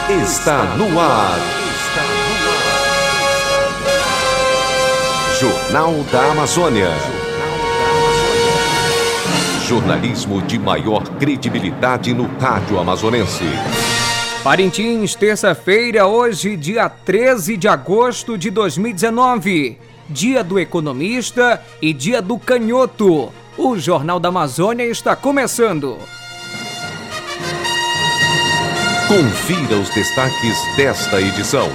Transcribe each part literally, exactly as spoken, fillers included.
está no ar. Jornal da Amazônia. Jornalismo de maior credibilidade no rádio amazonense. Parintins, terça-feira, hoje, dia treze de agosto de dois mil e dezenove. Dia do economista e dia do canhoto. O Jornal da Amazônia está começando. Confira os destaques desta edição.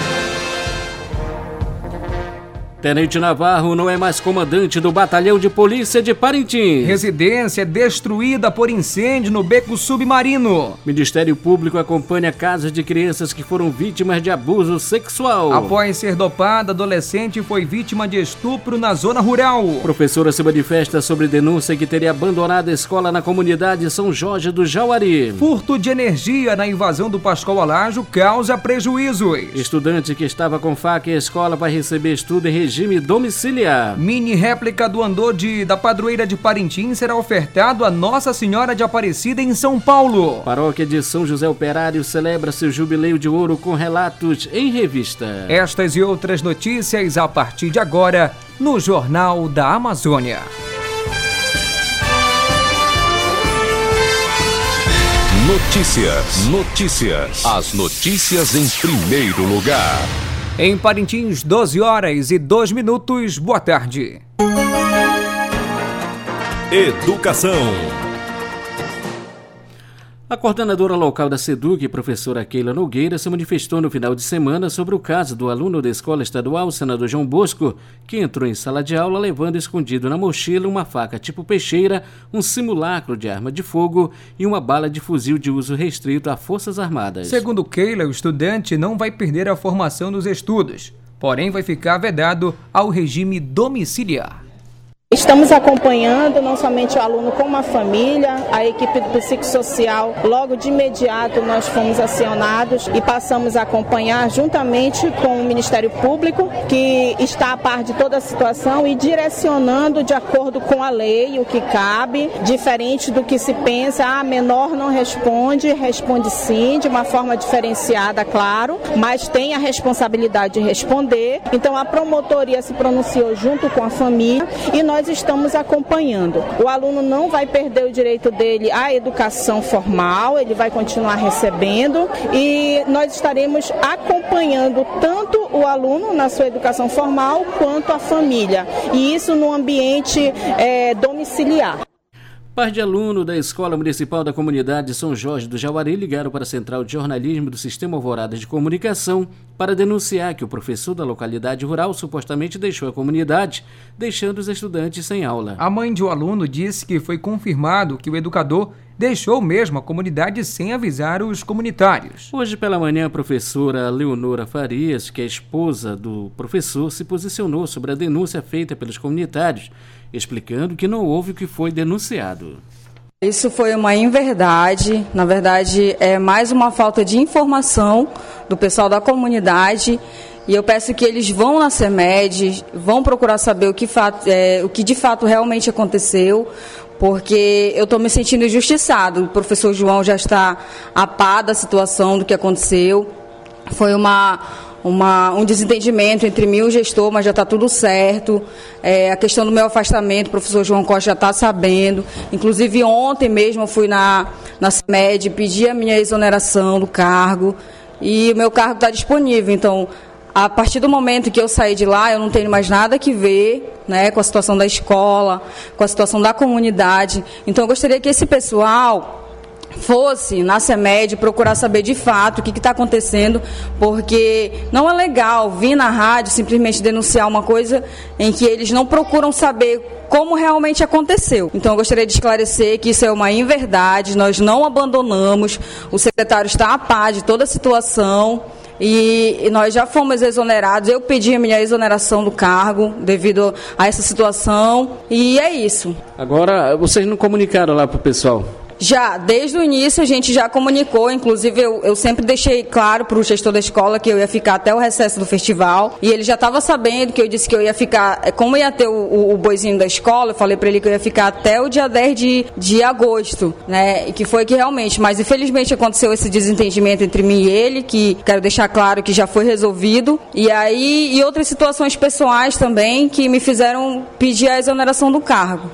Tenente Navarro não é mais comandante do Batalhão de Polícia de Parintins. Residência destruída por incêndio no beco submarino. Ministério Público acompanha casos de crianças que foram vítimas de abuso sexual. Após ser dopada, adolescente foi vítima de estupro na zona rural. Professora se manifesta sobre denúncia que teria abandonado a escola na comunidade São Jorge do Jauari. Furto de energia na invasão do Pascoal Alágio causa prejuízos. Estudante que estava com faca em escola vai receber estudo em regime regime domiciliar. Mini réplica do andor de, da padroeira de Parintins será ofertado a Nossa Senhora de Aparecida em São Paulo. Paróquia de São José Operário celebra seu jubileu de ouro com relatos em revista. Estas e outras notícias a partir de agora no Jornal da Amazônia. Notícias, notícias. As notícias em primeiro lugar. Em Parintins, doze horas e dois minutos. Boa tarde. Educação. A coordenadora local da SEDUC, professora Keila Nogueira, se manifestou no final de semana sobre o caso do aluno da Escola Estadual Senador João Bosco, que entrou em sala de aula levando escondido na mochila uma faca tipo peixeira, um simulacro de arma de fogo e uma bala de fuzil de uso restrito a Forças Armadas. Segundo Keila, o estudante não vai perder a formação nos estudos, porém vai ficar vedado ao regime domiciliar. Estamos acompanhando não somente o aluno como a família, a equipe do psicossocial. Logo de imediato nós fomos acionados e passamos a acompanhar juntamente com o Ministério Público, que está a par de toda a situação e direcionando de acordo com a lei o que cabe, diferente do que se pensa, ah, menor não responde, responde sim, de uma forma diferenciada, claro, mas tem a responsabilidade de responder. Então a promotoria se pronunciou junto com a família e nós estamos acompanhando. O aluno não vai perder o direito dele à educação formal, ele vai continuar recebendo e nós estaremos acompanhando tanto o aluno na sua educação formal quanto a família, e isso no ambiente é, domiciliar. Par de alunos da Escola Municipal da Comunidade São Jorge do Jauari ligaram para a Central de Jornalismo do Sistema Alvorada de Comunicação para denunciar que o professor da localidade rural supostamente deixou a comunidade, deixando os estudantes sem aula. A mãe de um aluno disse que foi confirmado que o educador deixou mesmo a comunidade sem avisar os comunitários. Hoje pela manhã, a professora Leonora Farias, que é esposa do professor, se posicionou sobre a denúncia feita pelos comunitários, explicando que não houve o que foi denunciado. Isso foi uma inverdade, na verdade é mais uma falta de informação do pessoal da comunidade, e eu peço que eles vão na CEMED, vão procurar saber o que, fato, é, o que de fato realmente aconteceu, porque eu estou me sentindo injustiçado. O professor João já está a par da situação do que aconteceu. Foi uma, uma, um desentendimento entre mim e o gestor, mas já está tudo certo. É, a questão do meu afastamento, o professor João Costa já está sabendo. Inclusive, ontem mesmo eu fui na, na CEMED, pedi a minha exoneração do cargo e o meu cargo está disponível. Então, a partir do momento que eu saí de lá, eu não tenho mais nada que ver, né, com a situação da escola, com a situação da comunidade. Então, eu gostaria que esse pessoal fosse na CEMED procurar saber de fato o que está acontecendo, porque não é legal vir na rádio simplesmente denunciar uma coisa em que eles não procuram saber como realmente aconteceu. Então, eu gostaria de esclarecer que isso é uma inverdade, nós não abandonamos, o secretário está a par de toda a situação. E, e nós já fomos exonerados. Eu pedi a minha exoneração do cargo devido a essa situação e é isso. Agora, vocês não comunicaram lá para o pessoal? Já, desde o início a gente já comunicou, inclusive eu, eu sempre deixei claro para o gestor da escola que eu ia ficar até o recesso do festival, e ele já estava sabendo que eu disse que eu ia ficar, como ia ter o, o, o boizinho da escola, eu falei para ele que eu ia ficar até o dia dez de, de agosto, né, e que foi que realmente, mas infelizmente aconteceu esse desentendimento entre mim e ele, que quero deixar claro que já foi resolvido, e aí, e outras situações pessoais também que me fizeram pedir a exoneração do cargo.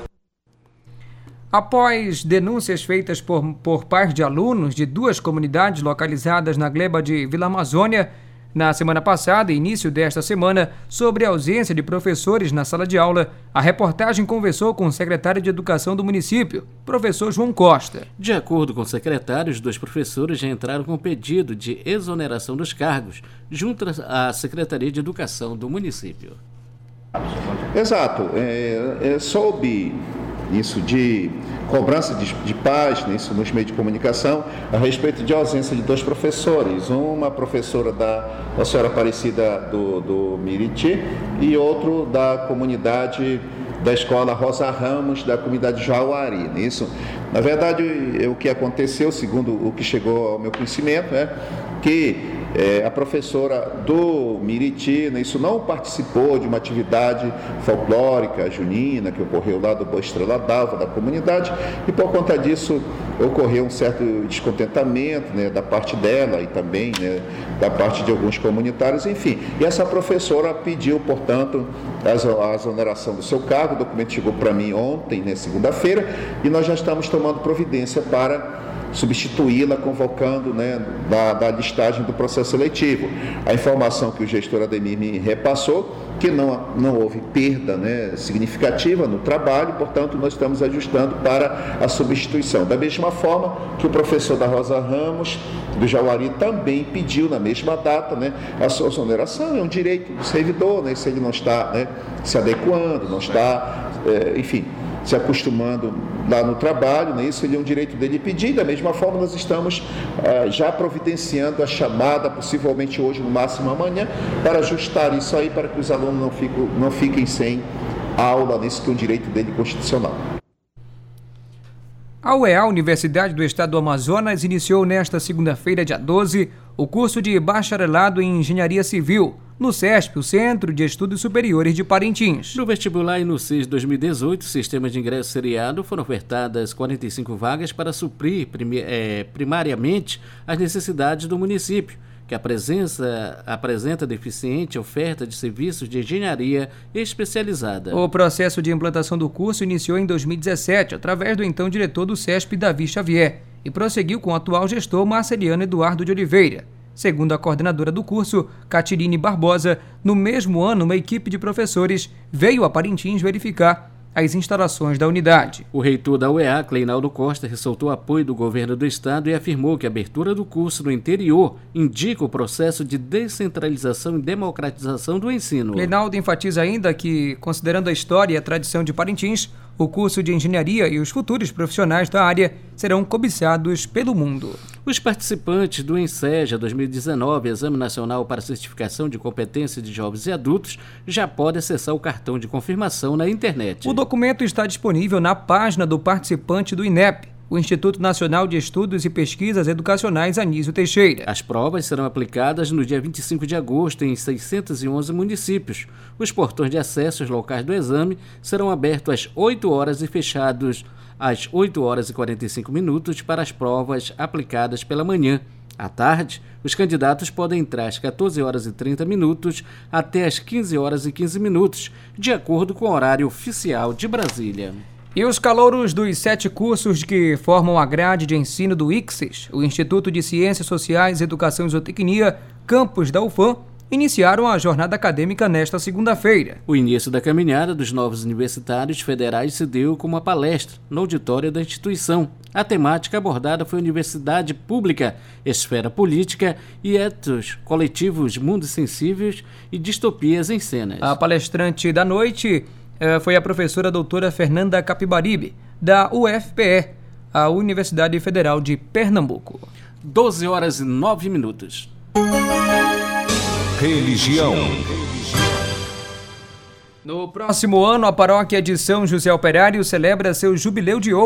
Após denúncias feitas por, por parte de alunos de duas comunidades localizadas na gleba de Vila Amazônia, na semana passada e início desta semana, sobre a ausência de professores na sala de aula, a reportagem conversou com o secretário de Educação do município, professor João Costa. De acordo com o secretário, os dois professores já entraram com pedido de exoneração dos cargos, junto à Secretaria de Educação do município. Exato. É, é, soube isso de cobrança de, de página, isso nos meios de comunicação, a respeito de ausência de dois professores, uma professora da, da senhora Aparecida do, do Miriti e outro da comunidade da escola Rosa Ramos, da comunidade Jauari. Isso, na verdade, o que aconteceu, segundo o que chegou ao meu conhecimento, é que É, a professora do Miriti, né, isso não participou de uma atividade folclórica junina que ocorreu lá do Boa Estrela d'Alva, da comunidade, e por conta disso ocorreu um certo descontentamento, né, da parte dela e também, né, da parte de alguns comunitários, enfim. E essa professora pediu, portanto, a exoneração do seu cargo. O documento chegou para mim ontem, né, segunda-feira, e nós já estamos tomando providência para substituí-la, convocando, né, da, da listagem do processo seletivo. A informação que o gestor Ademir me repassou, que não, não houve perda, né, significativa no trabalho, portanto, nós estamos ajustando para a substituição. Da mesma forma que o professor da Rosa Ramos, do Jauari, também pediu na mesma data, né, a sua exoneração. É um direito do servidor, né, se ele não está, né, se adequando, não está, é, enfim, se acostumando lá no trabalho, né? Isso ele é um direito dele pedir. Da mesma forma, nós estamos eh, já providenciando a chamada, possivelmente hoje, no máximo amanhã, para ajustar isso aí, para que os alunos não fiquem, não fiquem sem aula, nisso que é um direito dele constitucional. A U E A, Universidade do Estado do Amazonas, iniciou nesta segunda-feira, dia doze, o curso de bacharelado em Engenharia Civil, no SESP, o Centro de Estudos Superiores de Parintins. No vestibular e no C I S dois mil e dezoito, sistema de ingresso seriado, foram ofertadas quarenta e cinco vagas para suprir primi- é, primariamente as necessidades do município, que a presença apresenta deficiente oferta de serviços de engenharia especializada. O processo de implantação do curso iniciou em dois mil e dezessete, através do então diretor do SESP, Davi Xavier, e prosseguiu com o atual gestor Marceliano Eduardo de Oliveira. Segundo a coordenadora do curso, Catirine Barbosa, no mesmo ano, uma equipe de professores veio a Parintins verificar as instalações da unidade. O reitor da U E A, Cleinaldo Costa, ressaltou o apoio do governo do estado e afirmou que a abertura do curso no interior indica o processo de descentralização e democratização do ensino. Cleinaldo enfatiza ainda que, considerando a história e a tradição de Parintins, o curso de engenharia e os futuros profissionais da área serão cobiçados pelo mundo. Os participantes do ENSEJA dois mil e dezenove, Exame Nacional para Certificação de Competência de Jovens e Adultos, já podem acessar o cartão de confirmação na internet. O documento está disponível na página do participante do INEP, o Instituto Nacional de Estudos e Pesquisas Educacionais Anísio Teixeira. As provas serão aplicadas no dia vinte e cinco de agosto em seiscentos e onze municípios. Os portões de acesso aos locais do exame serão abertos às oito horas e fechados às oito horas e quarenta e cinco minutos para as provas aplicadas pela manhã. À tarde, os candidatos podem entrar às quatorze horas e trinta minutos até às quinze horas e quinze minutos, de acordo com o horário oficial de Brasília. E os calouros dos sete cursos que formam a grade de ensino do I C S E S, o Instituto de Ciências Sociais, Educação e Zootecnia, campus da U F A M, iniciaram a jornada acadêmica nesta segunda-feira. O início da caminhada dos novos universitários federais se deu com uma palestra no auditório da instituição. A temática abordada foi Universidade Pública, Esfera Política e Etos Coletivos, Mundos Sensíveis e Distopias em Cenas. A palestrante da noite foi a professora doutora Fernanda Capibaribe, da U F P E, a Universidade Federal de Pernambuco. doze horas e nove minutos. Religião. No próximo ano, a paróquia de São José Operário celebra seu jubileu de ouro.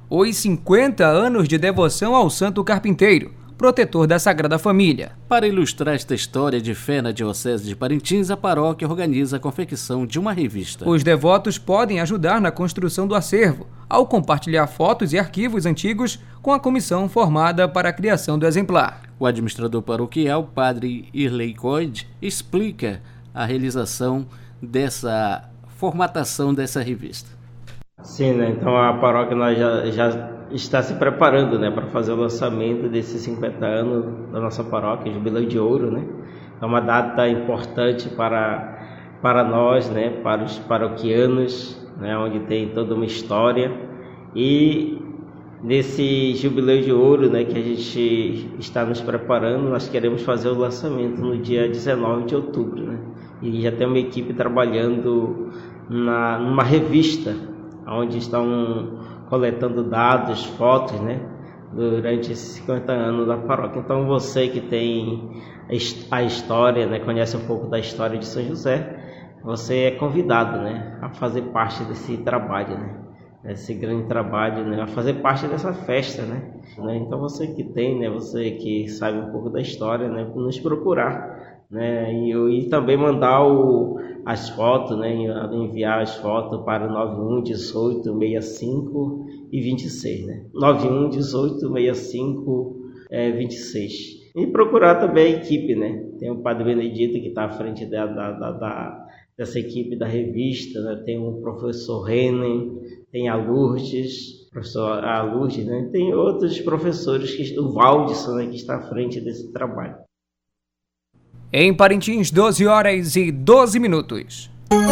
os cinquenta anos de devoção ao Santo Carpinteiro, protetor da Sagrada Família. Para ilustrar esta história de fé na Diocese de Parintins, a paróquia organiza a confecção de uma revista. Os devotos podem ajudar na construção do acervo, ao compartilhar fotos e arquivos antigos com a comissão formada para a criação do exemplar. O administrador paroquial, padre Irley Coide, explica a realização dessa formatação dessa revista. Sim, né? Então a paróquia nós já, já está se preparando, né, para fazer o lançamento desses cinquenta anos da nossa paróquia, Jubileu de Ouro, né? É uma data importante para, para nós, né, para os paroquianos, né, onde tem toda uma história. E nesse Jubileu de Ouro, né, que a gente está nos preparando, nós queremos fazer o lançamento no dia dezenove de outubro, né? E já tem uma equipe trabalhando na, numa revista, onde estão coletando dados, fotos, né, durante esses cinquenta anos da paróquia. Então você que tem a história, né, conhece um pouco da história de São José, você é convidado, né, a fazer parte desse trabalho, né, esse grande trabalho, né, a fazer parte dessa festa, né. Então você que tem, né, você que sabe um pouco da história, né, nos procurar, né, e, e também mandar o as fotos, né, enviar as fotos para nove um, dezoito, sessenta e cinco e vinte e seis, né? nove um, dezoito, sessenta e cinco, vinte e seis. E procurar também a equipe, né? Tem o Padre Benedito que está à frente da, da, da, da, dessa equipe da revista, né? Tem o professor Renan, tem a Lourdes, professor a Lourdes, né? Tem outros professores, que, o Valdisson, né, que está à frente desse trabalho. Em Parintins, doze horas e doze minutos.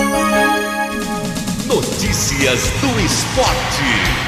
Notícias do esporte.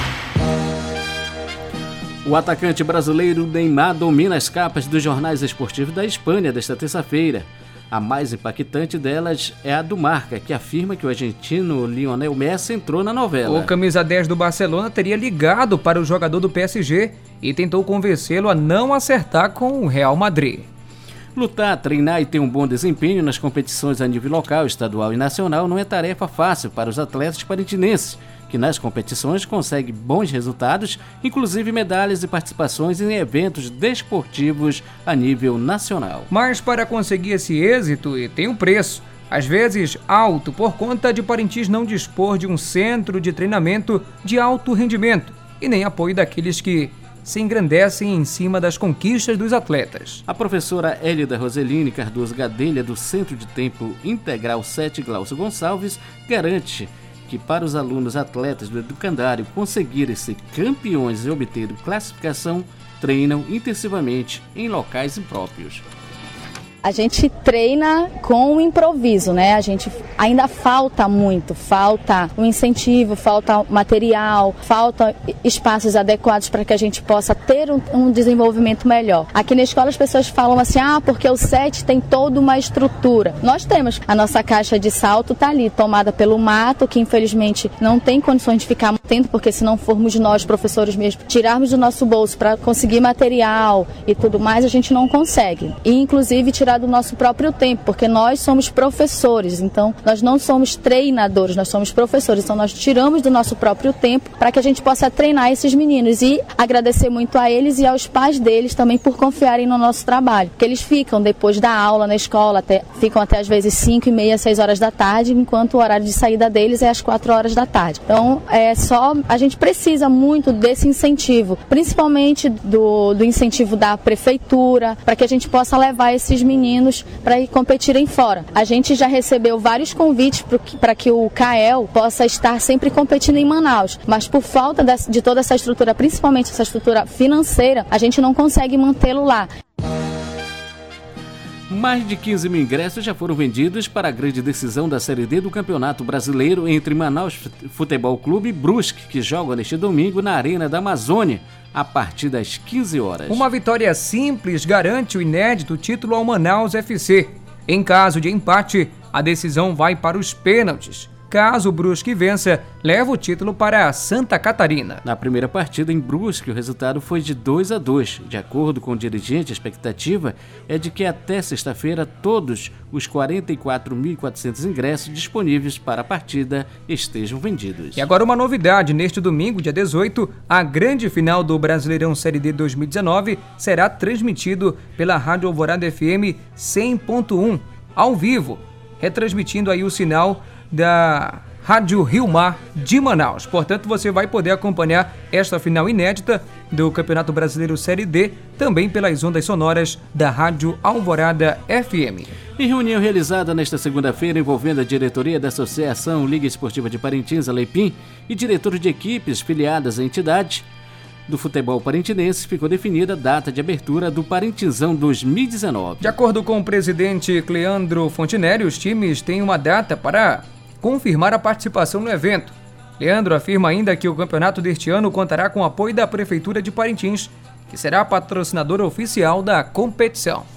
O atacante brasileiro Neymar domina as capas dos jornais esportivos da Espanha desta terça-feira. A mais impactante delas é a do Marca, que afirma que o argentino Lionel Messi entrou na novela. O camisa dez do Barcelona teria ligado para o jogador do P S G e tentou convencê-lo a não acertar com o Real Madrid. Lutar, treinar e ter um bom desempenho nas competições a nível local, estadual e nacional não é tarefa fácil para os atletas parintinenses, que nas competições conseguem bons resultados, inclusive medalhas e participações em eventos desportivos a nível nacional. Mas para conseguir esse êxito, tem um preço, às vezes alto, por conta de Parintins não dispor de um centro de treinamento de alto rendimento e nem apoio daqueles que se engrandecem em cima das conquistas dos atletas. A professora Hélida Roseline Cardoso Gadelha, do Centro de Tempo Integral sete Glaucio Gonçalves, garante que para os alunos atletas do educandário conseguirem ser campeões e obter classificação, treinam intensivamente em locais impróprios. A gente treina com o improviso, né? A gente ainda falta muito, falta um incentivo, falta material, falta espaços adequados para que a gente possa ter um, um desenvolvimento melhor. Aqui na escola as pessoas falam assim, ah, porque o S E T tem toda uma estrutura. Nós temos, a nossa caixa de salto está ali, tomada pelo mato, que infelizmente não tem condições de ficar mantendo, porque se não formos nós, professores mesmo, tirarmos do nosso bolso para conseguir material e tudo mais, a gente não consegue. E inclusive tirar do nosso próprio tempo, porque nós somos professores, então nós não somos treinadores, nós somos professores, então nós tiramos do nosso próprio tempo para que a gente possa treinar esses meninos e agradecer muito a eles e aos pais deles também por confiarem no nosso trabalho, porque eles ficam depois da aula na escola, até, ficam até às vezes cinco e meia, seis horas da tarde, enquanto o horário de saída deles é às quatro horas da tarde. Então é só, a gente precisa muito desse incentivo, principalmente do, do incentivo da prefeitura, para que a gente possa levar esses meninos para ir competirem fora. A gente já recebeu vários convites para que o C A E L possa estar sempre competindo em Manaus, mas por falta de, de toda essa estrutura, principalmente essa estrutura financeira, a gente não consegue mantê-lo lá. Mais de quinze mil ingressos já foram vendidos para a grande decisão da Série D do Campeonato Brasileiro entre Manaus Futebol Clube e Brusque, que jogam neste domingo na Arena da Amazônia, a partir das quinze horas. Uma vitória simples garante o inédito título ao Manaus F C. Em caso de empate, a decisão vai para os pênaltis. caso o Brusque vença, leva o título para Santa Catarina. Na primeira partida em Brusque, o resultado foi de dois a dois. De acordo com o dirigente, a expectativa é de que até sexta-feira todos os quarenta e quatro mil e quatrocentos ingressos disponíveis para a partida estejam vendidos. E agora uma novidade, neste domingo, dia dezoito, a grande final do Brasileirão Série D dois mil e dezenove será transmitido pela Rádio Alvorada F M cem ponto um, ao vivo, retransmitindo aí o sinal da Rádio Rio Mar de Manaus. Portanto, você vai poder acompanhar esta final inédita do Campeonato Brasileiro Série D, também pelas ondas sonoras da Rádio Alvorada F M. Em reunião realizada nesta segunda-feira envolvendo a diretoria da Associação Liga Esportiva de Parintins, a Lepim, e diretores de equipes filiadas à entidade do futebol parintinense, ficou definida a data de abertura do Parintinzão dois mil e dezenove. De acordo com o presidente Cleandro Fontinelli, os times têm uma data para confirmar a participação no evento. Leandro afirma ainda que o campeonato deste ano contará com o apoio da Prefeitura de Parintins, que será a patrocinadora oficial da competição.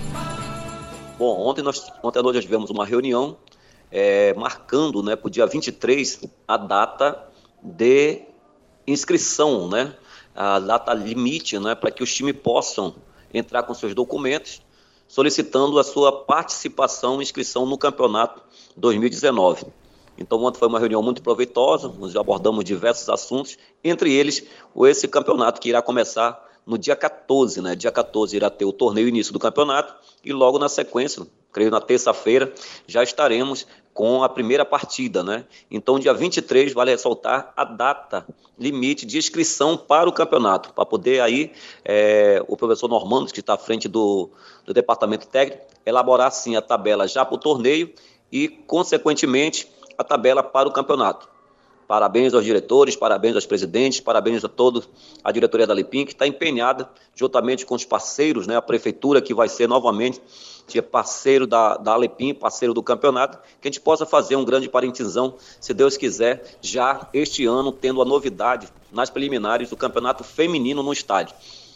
Bom, ontem nós, ontem nós tivemos uma reunião é, marcando, né, para o dia vinte e três a data de inscrição, né, a data limite, né, para que os times possam entrar com seus documentos, solicitando a sua participação e inscrição no campeonato dois mil e dezenove. Então, ontem foi uma reunião muito proveitosa, nós abordamos diversos assuntos, entre eles esse campeonato que irá começar no dia quatorze, né? Dia quatorze irá ter o torneio início do campeonato e logo na sequência, creio na terça-feira, já estaremos com a primeira partida, né? Então, dia vinte e três, vale ressaltar a data limite de inscrição para o campeonato, para poder aí é, o professor Normando, que está à frente do, do departamento técnico, elaborar sim a tabela já para o torneio e, consequentemente, a tabela para o campeonato. Parabéns aos diretores, parabéns aos presidentes, parabéns a toda a diretoria da Lepim, que está empenhada, juntamente com os parceiros, né, a prefeitura, que vai ser novamente parceiro da, da Lepim, parceiro do campeonato, que a gente possa fazer um grande Parintinzão, se Deus quiser, já este ano, tendo a novidade nas preliminares do campeonato feminino no estádio.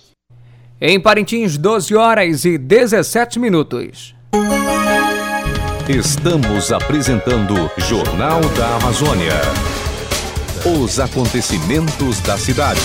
Em Parintins, doze horas e dezessete minutos. Estamos apresentando Jornal da Amazônia. Os acontecimentos da cidade.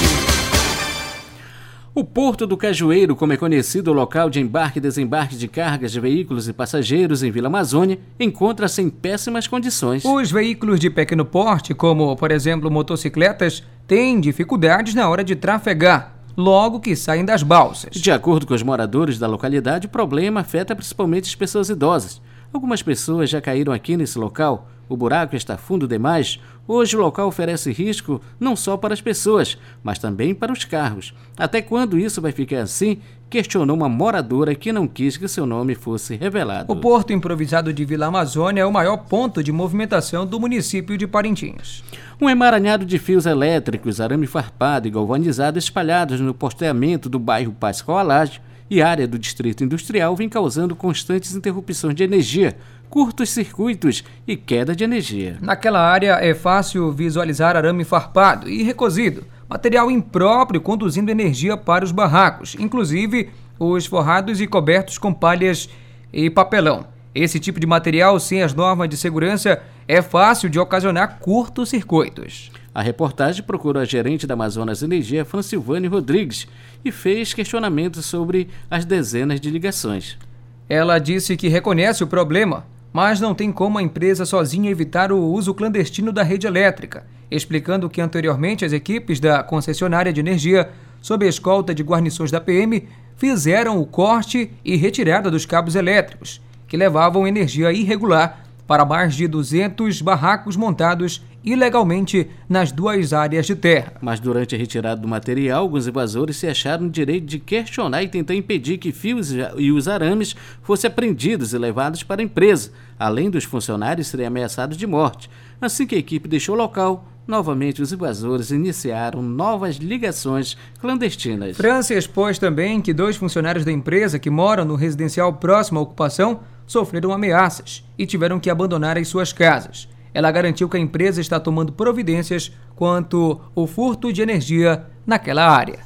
O Porto do Cajueiro, como é conhecido o local de embarque e desembarque de cargas de veículos e passageiros em Vila Amazônia, encontra-se em péssimas condições. Os veículos de pequeno porte, como, por exemplo, motocicletas, têm dificuldades na hora de trafegar, logo que saem das balsas. De acordo com os moradores da localidade, o problema afeta principalmente as pessoas idosas. Algumas pessoas já caíram aqui nesse local. O buraco está fundo demais. Hoje o local oferece risco não só para as pessoas, mas também para os carros. Até quando isso vai ficar assim? Questionou uma moradora que não quis que seu nome fosse revelado. O Porto Improvisado de Vila Amazônia é o maior ponto de movimentação do município de Parintins. Um emaranhado de fios elétricos, arame farpado e galvanizado espalhados no posteamento do bairro Pascoal Alágio e área do Distrito Industrial vem causando constantes interrupções de energia, curtos circuitos e queda de energia. Naquela área é fácil visualizar arame farpado e recosido, material impróprio conduzindo energia para os barracos, inclusive os forrados e cobertos com palhas e papelão. Esse tipo de material, sem as normas de segurança, é fácil de ocasionar curtos-circuitos. A reportagem procurou a gerente da Amazonas Energia, Francilvane Rodrigues, e fez questionamentos sobre as dezenas de ligações. Ela disse que reconhece o problema, mas não tem como a empresa sozinha evitar o uso clandestino da rede elétrica, explicando que anteriormente as equipes da concessionária de energia, sob a escolta de guarnições da P M, fizeram o corte e retirada dos cabos elétricos, que levavam energia irregular para mais de duzentos barracos montados ilegalmente nas duas áreas de terra. Mas durante a retirada do material, alguns invasores se acharam no direito de questionar e tentar impedir que fios e os arames fossem apreendidos e levados para a empresa, além dos funcionários serem ameaçados de morte. Assim que a equipe deixou o local, novamente os invasores iniciaram novas ligações clandestinas. França expôs também que dois funcionários da empresa que moram no residencial próximo à ocupação sofreram ameaças e tiveram que abandonar as suas casas. Ela garantiu que a empresa está tomando providências quanto ao furto de energia naquela área.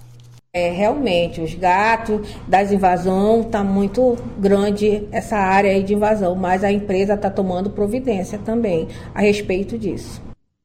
É, realmente, os gatos das invasões, está muito grande essa área aí de invasão, mas a empresa está tomando providência também a respeito disso.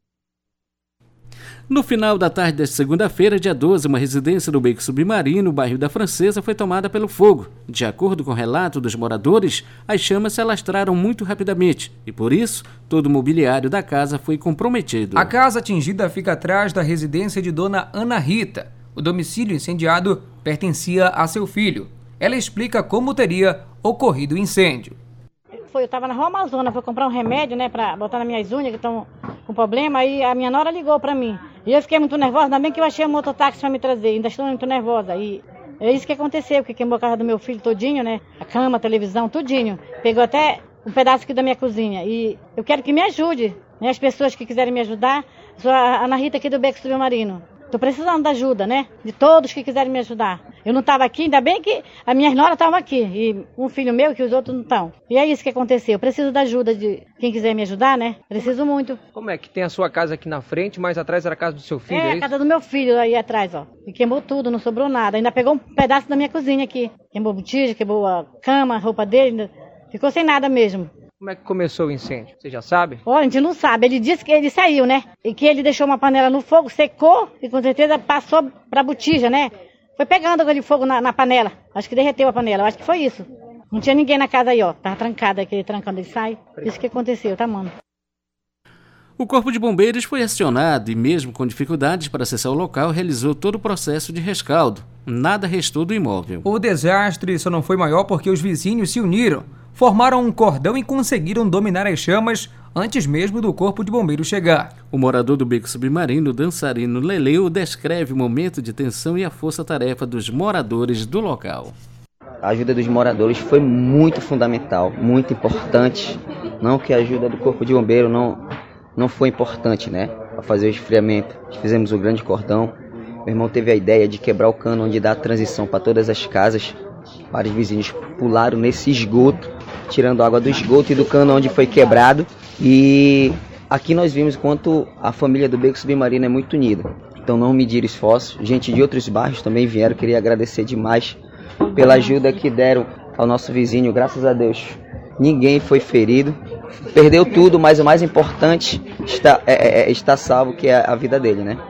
No final da tarde desta segunda-feira, dia doze, uma residência do Beco Submarino, no bairro da Francesa, foi tomada pelo fogo. De acordo com o relato dos moradores, as chamas se alastraram muito rapidamente e, por isso, todo o mobiliário da casa foi comprometido. A casa atingida fica atrás da residência de Dona Ana Rita. O domicílio incendiado pertencia a seu filho. Ela explica como teria ocorrido o incêndio. Foi, eu estava na Rua Amazonas, fui comprar um remédio, né, para botar nas minhas unhas que estão com problema, aí a minha nora ligou para mim. E eu fiquei muito nervosa, ainda bem que eu achei um mototáxi para me trazer, ainda estou muito nervosa. E é isso que aconteceu, porque queimou a casa do meu filho todinho, né, a cama, a televisão, tudinho. Pegou até um pedaço aqui da minha cozinha. E eu quero que me ajude, né, as pessoas que quiserem me ajudar. Sou a Ana Rita aqui do Beco Submarino. Estou precisando da ajuda, né? De todos que quiserem me ajudar. Eu não estava aqui, ainda bem que as minhas noras estavam aqui. E um filho meu que os outros não estão. E é isso que aconteceu. Eu preciso da ajuda de quem quiser me ajudar, né? Preciso muito. Como é que tem a sua casa aqui na frente, mas atrás era a casa do seu filho? É, é a casa do meu filho aí atrás, ó. E queimou tudo, não sobrou nada. Ainda pegou um pedaço da minha cozinha aqui. Queimou botija, queimou a cama, a roupa dele. Ficou sem nada mesmo. Como é que começou o incêndio? Você já sabe? Olha, a gente não sabe. Ele disse que ele saiu, né? E que ele deixou uma panela no fogo, secou e com certeza passou pra botija, né? Foi pegando aquele fogo na, na panela. Acho que derreteu a panela. Acho que foi isso. Não tinha ninguém na casa aí, ó. Tava trancada, aquele trancando ele sai. Isso que aconteceu, tá, mano? O Corpo de Bombeiros foi acionado e, mesmo com dificuldades para acessar o local, realizou todo o processo de rescaldo. Nada restou do imóvel. O desastre só não foi maior porque os vizinhos se uniram, formaram um cordão e conseguiram dominar as chamas antes mesmo do Corpo de Bombeiros chegar. O morador do Beco Submarino, dançarino Leleu, descreve o momento de tensão e a força-tarefa dos moradores do local. A ajuda dos moradores foi muito fundamental, muito importante. Não que a ajuda do Corpo de Bombeiro não, não foi importante, né? Para fazer o esfriamento. Fizemos um grande cordão. Meu irmão teve a ideia de quebrar o cano onde dá a transição para todas as casas. Vários vizinhos pularam nesse esgoto, tirando água do esgoto e do cano onde foi quebrado. E aqui nós vimos quanto a família do Beco Submarino é muito unida. Então não medir esforços. Gente de outros bairros também vieram. Queria agradecer demais pela ajuda que deram ao nosso vizinho. Graças a Deus, ninguém foi ferido. Perdeu tudo, mas o mais importante está, é, é, está salvo, que é a vida dele, né?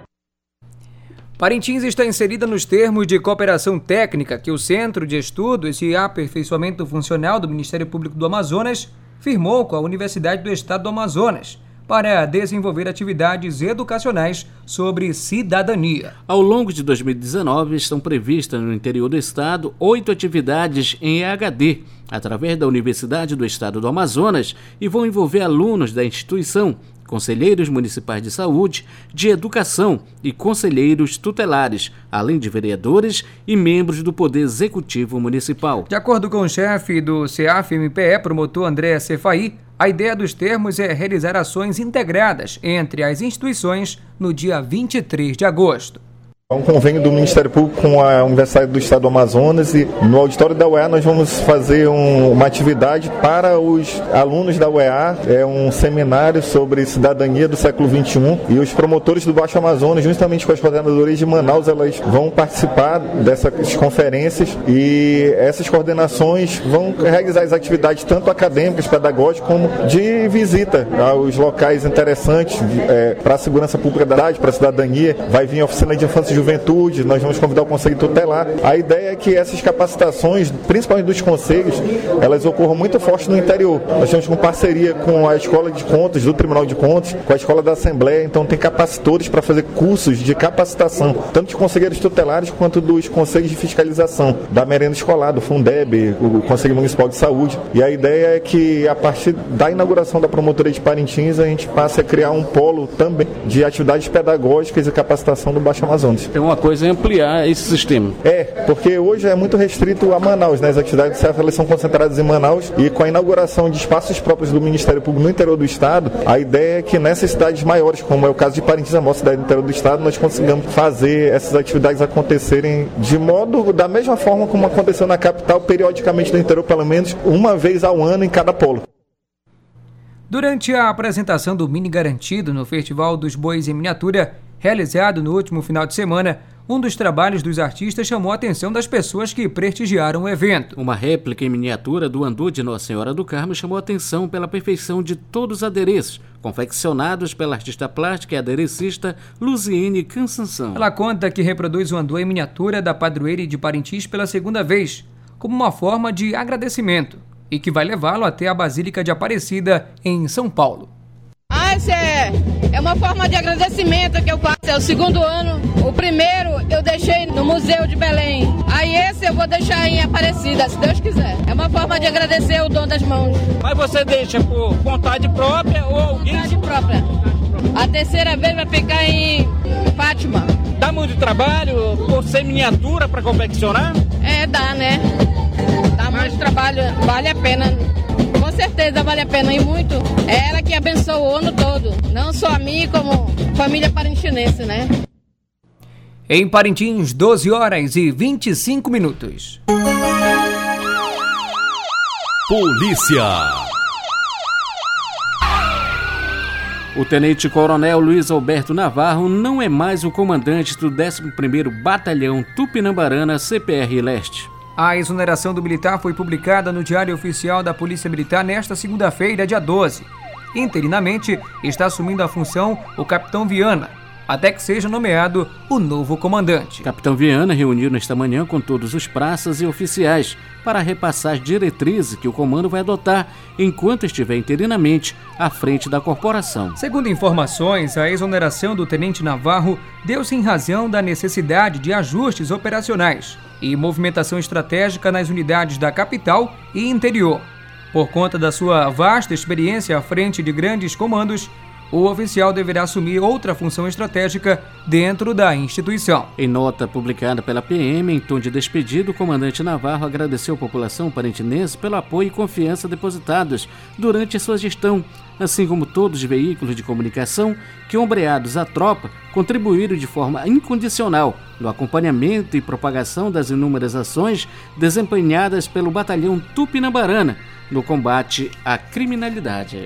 Parintins está inserida nos termos de cooperação técnica que o Centro de Estudos e Aperfeiçoamento Funcional do Ministério Público do Amazonas firmou com a Universidade do Estado do Amazonas para desenvolver atividades educacionais sobre cidadania. Ao longo de dois mil e dezenove, estão previstas no interior do estado oito atividades em E H D, através da Universidade do Estado do Amazonas, e vão envolver alunos da instituição, conselheiros municipais de saúde, de educação e conselheiros tutelares, além de vereadores e membros do Poder Executivo Municipal. De acordo com o chefe do C A F M P E, promotor André Cefaí, a ideia dos termos é realizar ações integradas entre as instituições no dia vinte e três de agosto. É um convênio do Ministério Público com a Universidade do Estado do Amazonas, e no auditório da U E A nós vamos fazer um, uma atividade para os alunos da U E A, é um seminário sobre cidadania do século vinte e um, e os promotores do Baixo Amazonas, juntamente com as coordenadoras de Manaus, elas vão participar dessas conferências, e essas coordenações vão realizar as atividades tanto acadêmicas, pedagógicas, como de visita aos locais interessantes é, para a segurança pública da cidade, para a cidadania. Vai vir a oficina de infância e juventude, nós vamos convidar o Conselho Tutelar. A ideia é que essas capacitações, principalmente dos conselhos, elas ocorram muito forte no interior. Nós temos uma parceria com a Escola de Contas, do Tribunal de Contas, com a Escola da Assembleia, então tem capacitores para fazer cursos de capacitação, tanto de conselheiros tutelares quanto dos conselhos de fiscalização, da merenda escolar, do Fundeb, o Conselho Municipal de Saúde. E a ideia é que, a partir da inauguração da Promotoria de Parintins, a gente passe a criar um polo também de atividades pedagógicas e capacitação do Baixo Amazonas. Então, uma coisa é ampliar esse sistema. É, porque hoje é muito restrito a Manaus, né? As atividades do C E F elas são concentradas em Manaus, e com a inauguração de espaços próprios do Ministério Público no interior do Estado, a ideia é que nessas cidades maiores, como é o caso de Parintins, a nossa cidade do interior do Estado, nós consigamos fazer essas atividades acontecerem de modo, da mesma forma como aconteceu na capital, periodicamente no interior, pelo menos uma vez ao ano em cada polo. Durante a apresentação do Mini Garantido no Festival dos Bois em Miniatura, realizado no último final de semana, um dos trabalhos dos artistas chamou a atenção das pessoas que prestigiaram o evento. Uma réplica em miniatura do andu de Nossa Senhora do Carmo chamou a atenção pela perfeição de todos os adereços, confeccionados pela artista plástica e aderecista Luziene Cansanção. Ela conta que reproduz o andu em miniatura da padroeira de Parintins pela segunda vez, como uma forma de agradecimento, e que vai levá-lo até a Basílica de Aparecida, em São Paulo. Ah, esse é, é uma forma de agradecimento que eu faço. É o segundo ano. O primeiro eu deixei no Museu de Belém. Aí esse eu vou deixar em Aparecida, se Deus quiser. É uma forma de agradecer o dom das mãos. Mas você deixa por vontade própria ou alguém? Vontade própria. A terceira vez vai ficar em Fátima. Dá muito trabalho por ser miniatura para confeccionar? É, dá, né? Dá Mas... muito trabalho, vale a pena. Com certeza vale a pena, e muito. É ela que abençoa o ano todo, não só a mim, como família parintinense, né? Em Parintins, doze horas e vinte e cinco minutos. Polícia. O tenente-coronel Luiz Alberto Navarro não é mais o comandante do décimo primeiro Batalhão Tupinambarana C P R Leste. A exoneração do militar foi publicada no Diário Oficial da Polícia Militar nesta segunda-feira, dia doze. Interinamente, está assumindo a função o capitão Viana, até que seja nomeado o novo comandante. Capitão Viana reuniu nesta manhã com todos os praças e oficiais para repassar as diretrizes que o comando vai adotar enquanto estiver interinamente à frente da corporação. Segundo informações, a exoneração do tenente Navarro deu-se em razão da necessidade de ajustes operacionais e movimentação estratégica nas unidades da capital e interior. Por conta da sua vasta experiência à frente de grandes comandos, o oficial deverá assumir outra função estratégica dentro da instituição. Em nota publicada pela P M, em tom de despedida, o comandante Navarro agradeceu à população parintinense pelo apoio e confiança depositados durante a sua gestão, assim como todos os veículos de comunicação que, ombreados à tropa, contribuíram de forma incondicional no acompanhamento e propagação das inúmeras ações desempenhadas pelo Batalhão Tupinambarana no combate à criminalidade.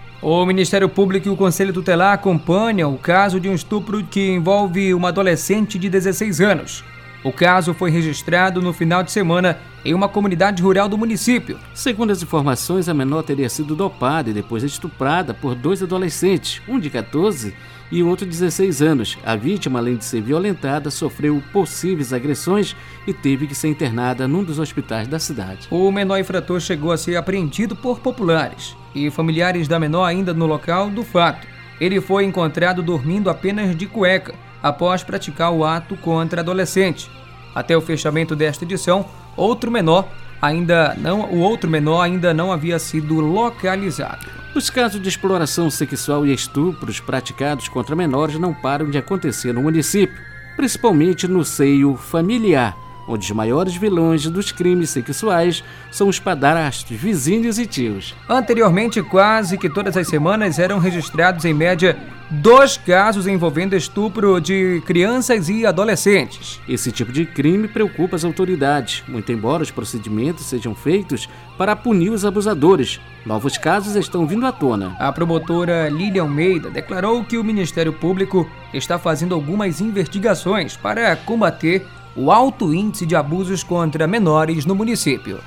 O Ministério Público e o Conselho Tutelar acompanham o caso de um estupro que envolve uma adolescente de dezesseis anos. O caso foi registrado no final de semana em uma comunidade rural do município. Segundo as informações, a menor teria sido dopada e depois estuprada por dois adolescentes, um de quatorze e o outro de dezesseis anos. A vítima, além de ser violentada, sofreu possíveis agressões e teve que ser internada num dos hospitais da cidade. O menor infrator chegou a ser apreendido por populares e familiares da menor ainda no local do fato. Ele foi encontrado dormindo apenas de cueca após praticar o ato contra a adolescente. Até o fechamento desta edição, outro menor ainda não, o outro menor ainda não havia sido localizado. Os casos de exploração sexual e estupros praticados contra menores não param de acontecer no município, principalmente no seio familiar, onde os maiores vilões dos crimes sexuais são os padrastos, vizinhos e tios. Anteriormente, quase que todas as semanas eram registrados, em média, dois casos envolvendo estupro de crianças e adolescentes. Esse tipo de crime preocupa as autoridades, muito embora os procedimentos sejam feitos para punir os abusadores. Novos casos estão vindo à tona. A promotora Lília Almeida declarou que o Ministério Público está fazendo algumas investigações para combater o alto índice de abusos contra menores no município.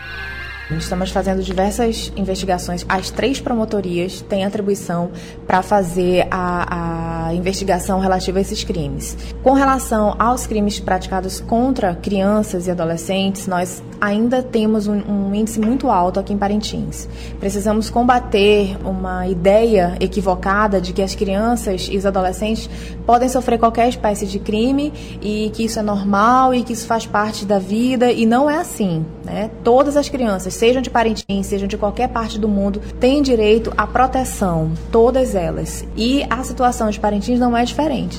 Estamos fazendo diversas investigações. As três promotorias têm atribuição para fazer a, a investigação relativa a esses crimes. Com relação aos crimes praticados contra crianças e adolescentes, nós ainda temos um, um índice muito alto aqui em Parintins. Precisamos combater uma ideia equivocada de que as crianças e os adolescentes podem sofrer qualquer espécie de crime e que isso é normal e que isso faz parte da vida, e não é assim, né? Todas as crianças, sejam de Parintins, sejam de qualquer parte do mundo, têm direito à proteção, todas elas. E a situação de Parintins não é diferente.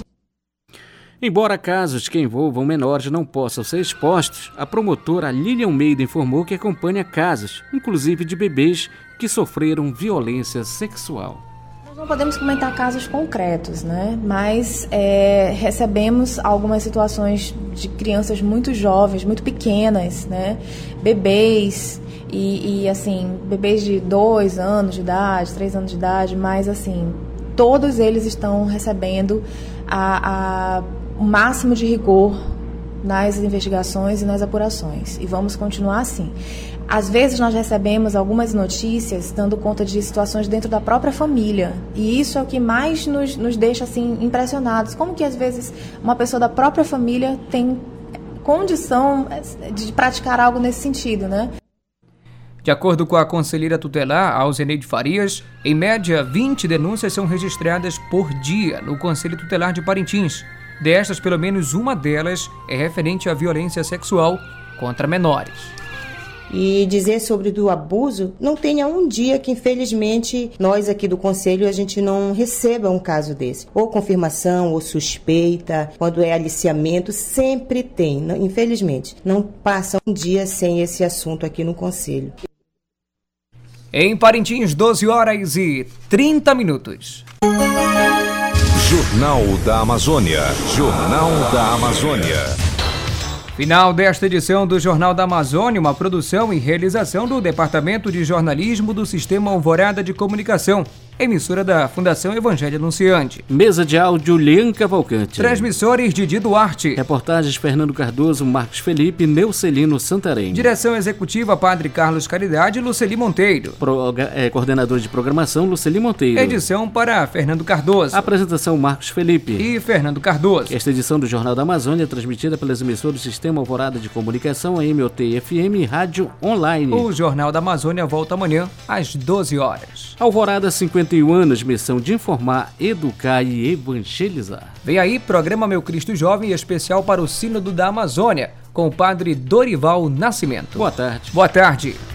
Embora casos que envolvam menores não possam ser expostos, a promotora Lília Almeida informou que acompanha casos, inclusive de bebês que sofreram violência sexual. Nós não podemos comentar casos concretos, né? Mas é, recebemos algumas situações de crianças muito jovens, muito pequenas, né? Bebês e, e assim, bebês de dois anos de idade, três anos de idade, mas assim, todos eles estão recebendo a, a o máximo de rigor nas investigações e nas apurações, e vamos continuar assim. Às vezes nós recebemos algumas notícias dando conta de situações dentro da própria família, e isso é o que mais nos, nos deixa assim impressionados, como que às vezes uma pessoa da própria família tem condição de praticar algo nesse sentido, né? De acordo com a conselheira tutelar, Alzeneide Farias, em média vinte denúncias são registradas por dia no Conselho Tutelar de Parintins. Destas, pelo menos uma delas é referente à violência sexual contra menores. E dizer sobre do abuso, não tenha um dia que, infelizmente, nós aqui do Conselho, a gente não receba um caso desse. Ou confirmação, ou suspeita, quando é aliciamento, sempre tem, infelizmente. Não passa um dia sem esse assunto aqui no Conselho. Em Parintins, doze horas e trinta minutos. Jornal da Amazônia. Jornal da Amazônia. Final desta edição do Jornal da Amazônia, uma produção e realização do Departamento de Jornalismo do Sistema Alvorada de Comunicação, emissora da Fundação Evangelho Anunciante. Mesa de áudio, Lian Cavalcante. Transmissores, Didi Duarte. Reportagens, Fernando Cardoso, Marcos Felipe, Neucelino Santarém. Direção executiva, Padre Carlos Caridade e Luceli Monteiro. Pro, é, coordenador de programação, Luceli Monteiro. Edição para Fernando Cardoso. Apresentação, Marcos Felipe e Fernando Cardoso. Esta edição do Jornal da Amazônia é transmitida pelas emissoras do Sistema Alvorada de Comunicação, a M O T F M e Rádio Online. O Jornal da Amazônia volta amanhã às doze horas. Alvorada, cinquenta e um anos, missão de informar, educar e evangelizar. Vem aí, programa Meu Cristo Jovem, especial para o Sínodo da Amazônia, com o padre Dorival Nascimento. Boa tarde. Boa tarde.